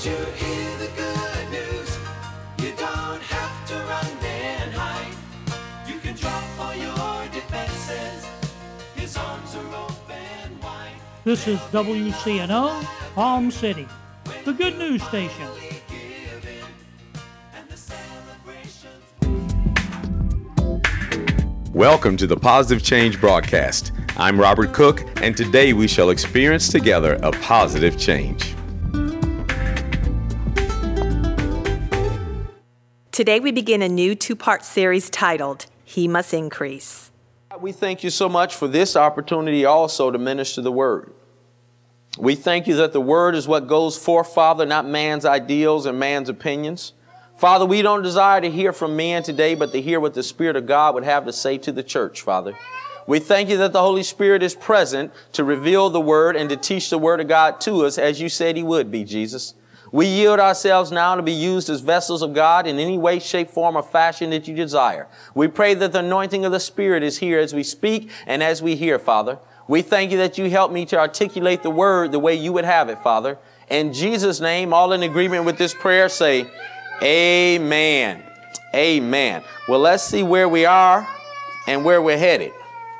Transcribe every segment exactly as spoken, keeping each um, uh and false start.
you hear the good news? You don't have to run and hide. You can drop all your defenses. His arms are open wide. This is W C N O, Palm City, the good news station. Welcome to the Positive Change broadcast. I'm Robert Cook, and today we shall experience together a positive change. Today we begin a new two-part series titled, He Must Increase. We thank you so much for this opportunity also to minister the Word. We thank you that the Word is what goes forth, Father, not man's ideals and man's opinions. Father, we don't desire to hear from men today, but to hear what the Spirit of God would have to say to the church, Father. We thank you that the Holy Spirit is present to reveal the Word and to teach the Word of God to us as you said He would be, Jesus. We yield ourselves now to be used as vessels of God in any way, shape, form, or fashion that you desire. We pray that the anointing of the Spirit is here as we speak and as we hear, Father. We thank you that you help me to articulate the Word the way you would have it, Father. In Jesus' name, all in agreement with this prayer, say, Amen. Amen. Well, let's see where we are and where we're headed.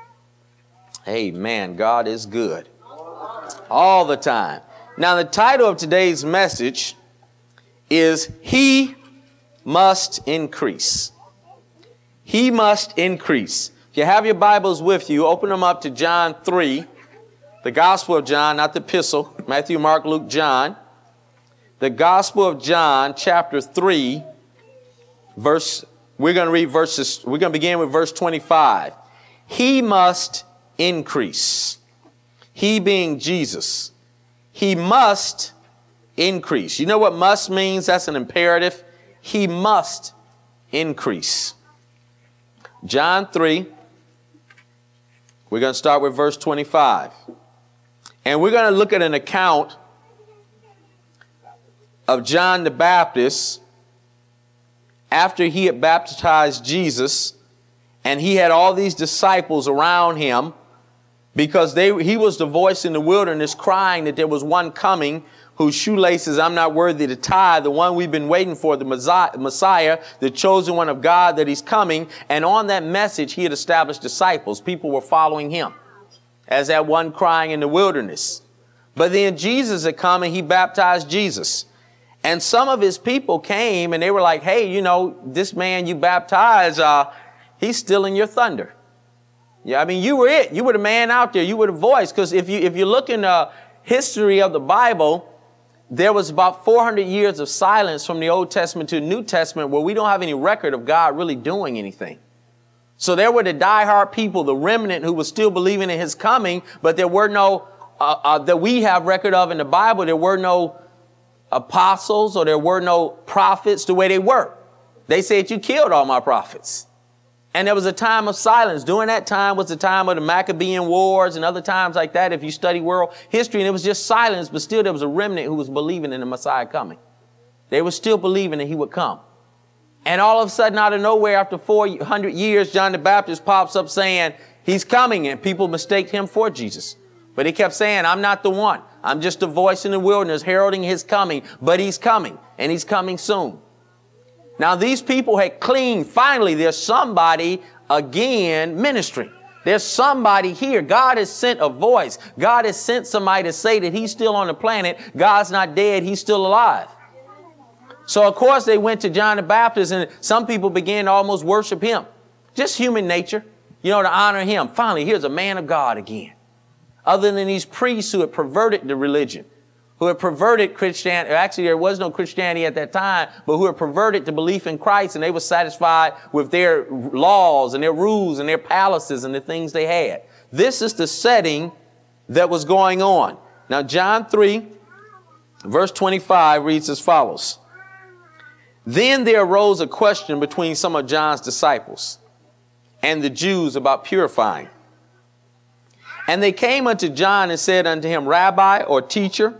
Amen. God is good all the time. Now, the title of today's message is He Must Increase. He must increase. If you have your Bibles with you, open them up to John three, the Gospel of John, not the epistle, Matthew, Mark, Luke, John. The Gospel of John, chapter three, verse, we're going to read verses, we're going to begin with verse twenty-five. He must increase. He being Jesus. He must increase. You know what must means? That's an imperative. He must increase. John three, we're going to start with verse twenty-five. And we're going to look at an account of John the Baptist after he had baptized Jesus, and he had all these disciples around him because they he was the voice in the wilderness crying that there was one coming whose shoelaces I'm not worthy to tie, the one we've been waiting for, the Messiah, the chosen one of God, that he's coming. And on that message, he had established disciples. People were following him as that one crying in the wilderness. But then Jesus had come and he baptized Jesus. And some of his people came and they were like, hey, you know, this man you baptized, uh, he's stealing your thunder. Yeah, I mean, you were it. You were the man out there. You were the voice. Because if you if you look in the history of the Bible, there was about four hundred years of silence from the Old Testament to the New Testament where we don't have any record of God really doing anything. So there were the diehard people, the remnant who was still believing in his coming, but there were no, uh, uh, that we have record of in the Bible, there were no apostles or there were no prophets the way they were. They said, you killed all my prophets. And there was a time of silence. During that time was the time of the Maccabean Wars and other times like that, if you study world history, and it was just silence, but still there was a remnant who was believing in the Messiah coming. They were still believing that he would come. And all of a sudden, out of nowhere, after four hundred years, John the Baptist pops up saying he's coming, and people mistake him for Jesus. But he kept saying, I'm not the one. I'm just a voice in the wilderness heralding his coming, but he's coming, and he's coming soon. Now, these people had cleaned. Finally, there's somebody again ministering. There's somebody here. God has sent a voice. God has sent somebody to say that he's still on the planet. God's not dead. He's still alive. So, of course, they went to John the Baptist, and some people began to almost worship him. Just human nature, you know, to honor him. Finally, here's a man of God again. Other than these priests who had perverted the religion, who had perverted Christianity. Actually, there was no Christianity at that time, but who had perverted the belief in Christ, and they were satisfied with their laws and their rules and their palaces and the things they had. This is the setting that was going on. Now, John three, verse twenty-five reads as follows. Then there arose a question between some of John's disciples and the Jews about purifying. And they came unto John and said unto him, Rabbi, or teacher,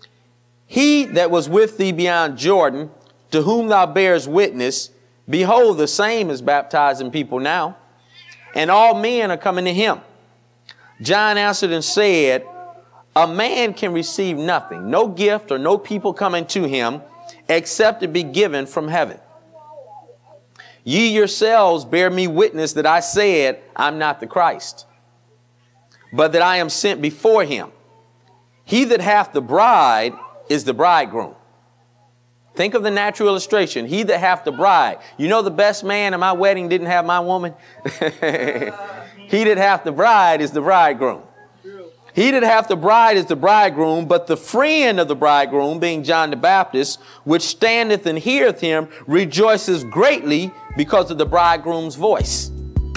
he that was with thee beyond Jordan, to whom thou bearest witness, behold, the same is baptizing people now, and all men are coming to him. John answered and said, A man can receive nothing, no gift or no people coming to him, except it be given from heaven. Ye yourselves bear me witness that I said, I'm not the Christ, but that I am sent before him. He that hath the bride is the bridegroom. Think of the natural illustration. He that hath the bride. You know the best man at my wedding didn't have my woman? He that hath the bride is the bridegroom. He that hath the bride is the bridegroom, but the friend of the bridegroom, being John the Baptist, which standeth and heareth him, rejoices greatly because of the bridegroom's voice.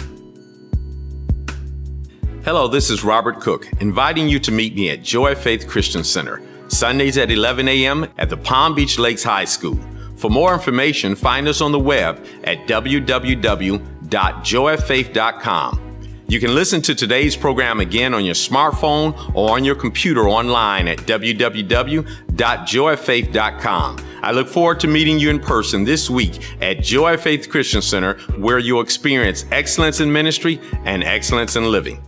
Hello, this is Robert Cook, inviting you to meet me at Joy of Faith Christian Center, Sundays at eleven a.m. at the Palm Beach Lakes High School. For more information, find us on the web at w w w dot joy of faith dot com. You can listen to today's program again on your smartphone or on your computer online at w w w dot joy of faith dot com. I look forward to meeting you in person this week at Joy of Faith Christian Center, where you'll experience excellence in ministry and excellence in living.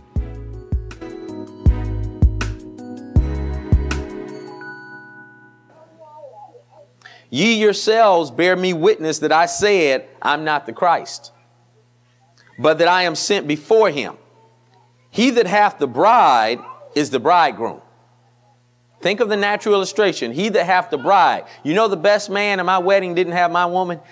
Ye yourselves bear me witness that I said, I'm not the Christ, but that I am sent before him. He that hath the bride is the bridegroom. Think of the natural illustration. He that hath the bride. You know the best man at my wedding didn't have my woman?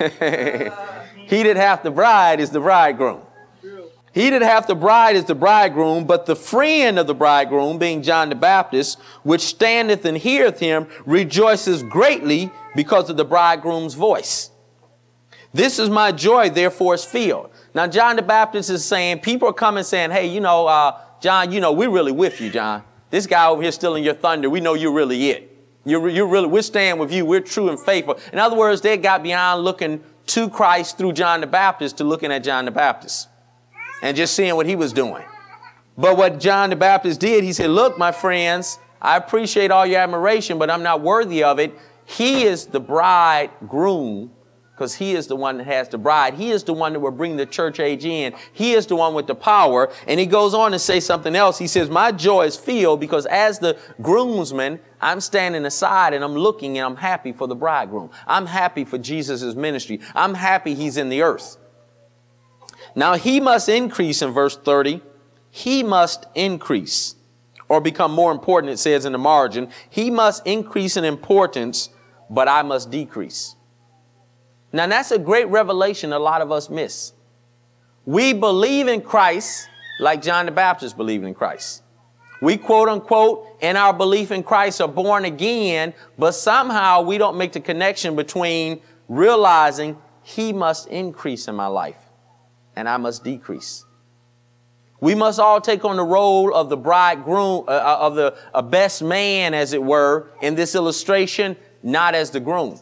He that hath the bride is the bridegroom. He that hath the bride is the bridegroom, but the friend of the bridegroom, being John the Baptist, which standeth and heareth him, rejoices greatly because of the bridegroom's voice. This is my joy, therefore is filled. Now, John the Baptist is saying, people are coming saying, hey, you know, uh, John, you know, we're really with you, John. This guy over here stealing your thunder. We know you're really it. You're, you're really, we're staying with you. We're true and faithful. In other words, they got beyond looking to Christ through John the Baptist to looking at John the Baptist and just seeing what he was doing. But what John the Baptist did, he said, look, my friends, I appreciate all your admiration, but I'm not worthy of it. He is the bridegroom, because he is the one that has the bride. He is the one that will bring the church age in. He is the one with the power. And he goes on to say something else. He says, my joy is filled because as the groomsman, I'm standing aside and I'm looking and I'm happy for the bridegroom. I'm happy for Jesus' ministry. I'm happy he's in the earth. Now he must increase in verse thirty. He must increase or become more important, it says in the margin. He must increase in importance, but I must decrease. Now, that's a great revelation a lot of us miss. We believe in Christ like John the Baptist believed in Christ. We, quote unquote, in our belief in Christ are born again, but somehow we don't make the connection between realizing he must increase in my life and I must decrease. We must all take on the role of the bridegroom, uh, of the uh, best man, as it were, in this illustration, not as the groom.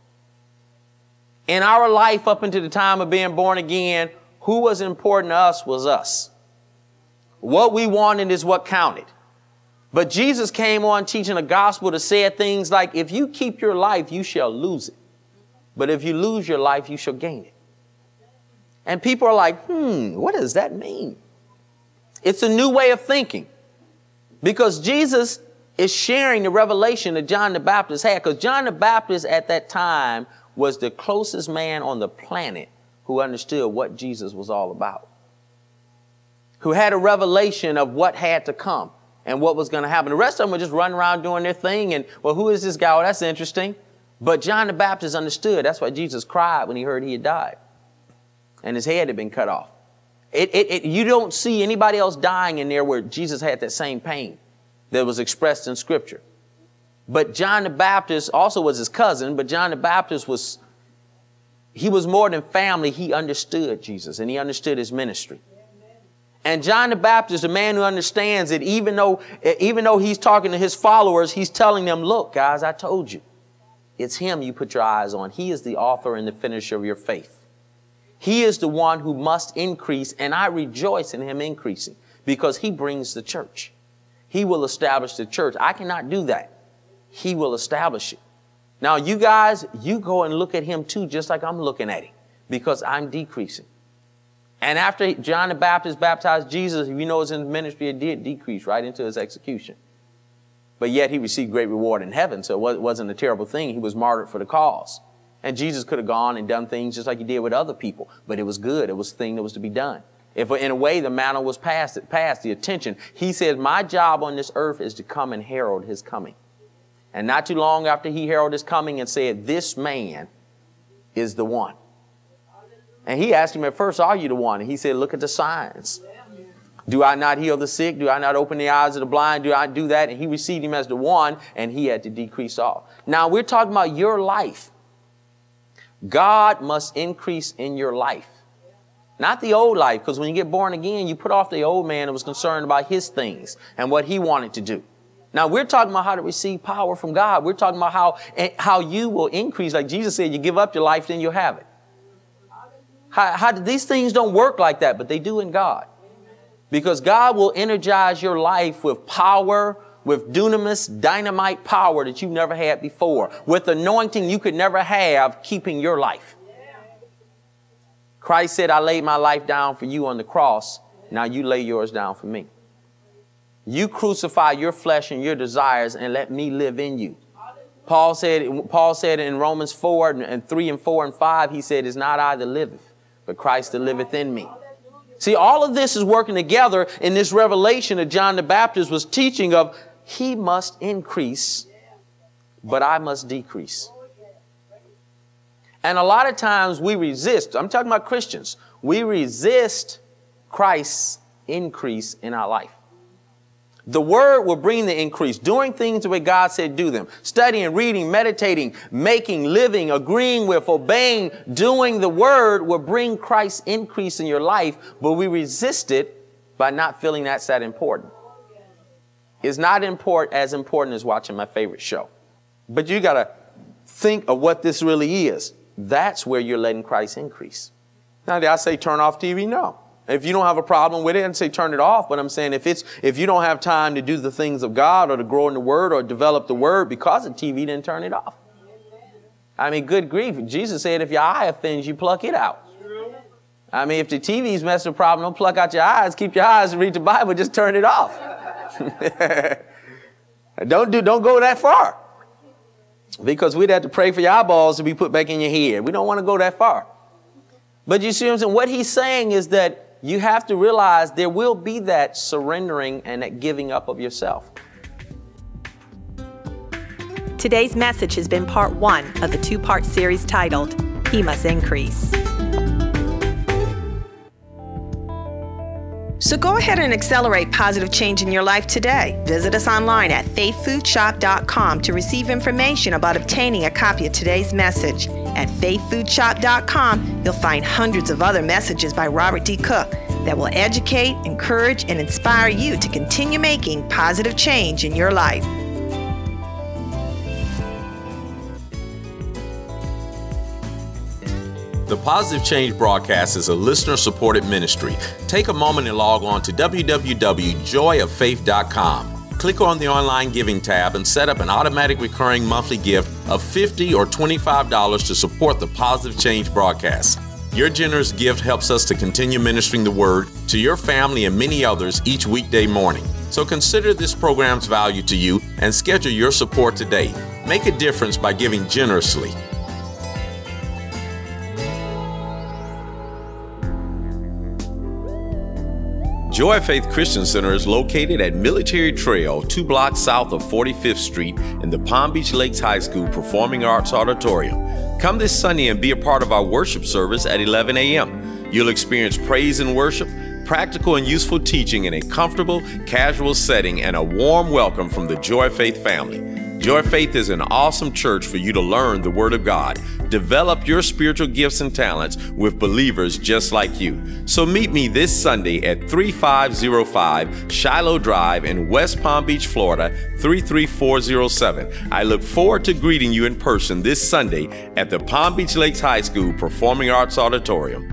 In our life up until the time of being born again, who was important to us was us. What we wanted is what counted. But Jesus came on teaching a gospel that said things like, if you keep your life, you shall lose it. But if you lose your life, you shall gain it. And people are like, hmm, what does that mean? It's a new way of thinking. Because Jesus is sharing the revelation that John the Baptist had. Because John the Baptist at that time was the closest man on the planet who understood what Jesus was all about, who had a revelation of what had to come and what was going to happen. The rest of them were just running around doing their thing. And, well, who is this guy? Well, that's interesting. But John the Baptist understood. That's why Jesus cried when he heard he had died and his head had been cut off. It, it, it, you don't see anybody else dying in there where Jesus had that same pain that was expressed in Scripture. But John the Baptist also was his cousin, but John the Baptist was, he was more than family. He understood Jesus and he understood his ministry. And John the Baptist, a man who understands it, even though, even though he's talking to his followers, he's telling them, look, guys, I told you, it's him you put your eyes on. He is the author and the finisher of your faith. He is the one who must increase, and I rejoice in him increasing because he brings the church. He will establish the church. I cannot do that. He will establish it. Now, you guys, you go and look at him too, just like I'm looking at him, because I'm decreasing. And after John the Baptist baptized Jesus, you know, it's in ministry, it did decrease right into his execution. But yet he received great reward in heaven, so it wasn't a terrible thing. He was martyred for the cause. And Jesus could have gone and done things just like he did with other people, but it was good. It was the thing that was to be done. If in a way the mantle was passed, it passed the attention. He said, my job on this earth is to come and herald his coming. And not too long after he heralded his coming and said, this man is the one. And he asked him at first, are you the one? And he said, look at the signs. Do I not heal the sick? Do I not open the eyes of the blind? Do I do that? And he received him as the one, and he had to decrease off. Now we're talking about your life. God must increase in your life. Not the old life, because when you get born again, you put off the old man that was concerned about his things and what he wanted to do. Now we're talking about how to receive power from God. We're talking about how, how you will increase. Like Jesus said, you give up your life, then you'll have it. How, how, these things don't work like that, but they do in God. Because God will energize your life with power, with dunamis, dynamite power that you've never had before, with anointing you could never have keeping your life. Christ said, I laid my life down for you on the cross. Now you lay yours down for me. You crucify your flesh and your desires and let me live in you. Paul said, Paul said in Romans four and three and four and five, he said, it's not I that liveth, but Christ that liveth in me. See, all of this is working together in this revelation that John the Baptist was teaching of, he must increase, but I must decrease. And a lot of times we resist. I'm talking about Christians. We resist Christ's increase in our life. The word will bring the increase. Doing things the way God said do them. Studying, reading, meditating, making, living, agreeing with, obeying, doing the word will bring Christ's increase in your life, but we resist it by not feeling that's that important. It's not important as important as watching my favorite show. But you got to think of what this really is. That's where you're letting Christ increase. Now, did I say turn off T V? No. If you don't have a problem with it, I didn't say turn it off. But I'm saying if it's if you don't have time to do the things of God or to grow in the Word or develop the Word because of T V, then turn it off. I mean, good grief. Jesus said if your eye offends you, pluck it out. I mean, if the T V's messing with the problem, don't pluck out your eyes. Keep your eyes and read the Bible. Just turn it off. don't do don't go that far. Because we'd have to pray for your eyeballs to be put back in your head. We don't want to go that far. But you see what I'm saying? What he's saying is that you have to realize there will be that surrendering and that giving up of yourself. Today's message has been part one of the two-part series titled, He Must Increase. So go ahead and accelerate positive change in your life today. Visit us online at faith food shop dot com to receive information about obtaining a copy of today's message. At faith food shop dot com, you'll find hundreds of other messages by Robert D. Cook that will educate, encourage, and inspire you to continue making positive change in your life. The Positive Change broadcast is a listener-supported ministry. Take a moment and log on to w w w dot joy of faith dot com. Click on the online giving tab and set up an automatic recurring monthly gift of fifty dollars or twenty-five dollars to support the Positive Change broadcast. Your generous gift helps us to continue ministering the word to your family and many others each weekday morning. So consider this program's value to you and schedule your support today. Make a difference by giving generously. Joy of Faith Christian Center is located at Military Trail, two blocks south of forty-fifth Street in the Palm Beach Lakes High School Performing Arts Auditorium. Come this Sunday and be a part of our worship service at eleven a m You'll experience praise and worship, practical and useful teaching in a comfortable, casual setting, and a warm welcome from the Joy of Faith family. Joy of Faith is an awesome church for you to learn the Word of God, develop your spiritual gifts and talents with believers just like you. So meet me this Sunday at thirty-five oh five Shiloh Drive in West Palm Beach, Florida, three three four oh seven. I look forward to greeting you in person this Sunday at the Palm Beach Lakes High School Performing Arts Auditorium.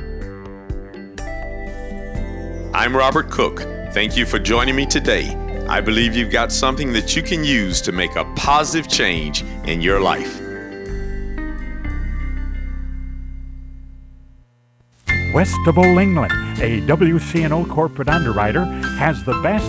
I'm Robert Cook. Thank you for joining me today. I believe you've got something that you can use to make a positive change in your life. West of Old England, a W C N O corporate underwriter, has the best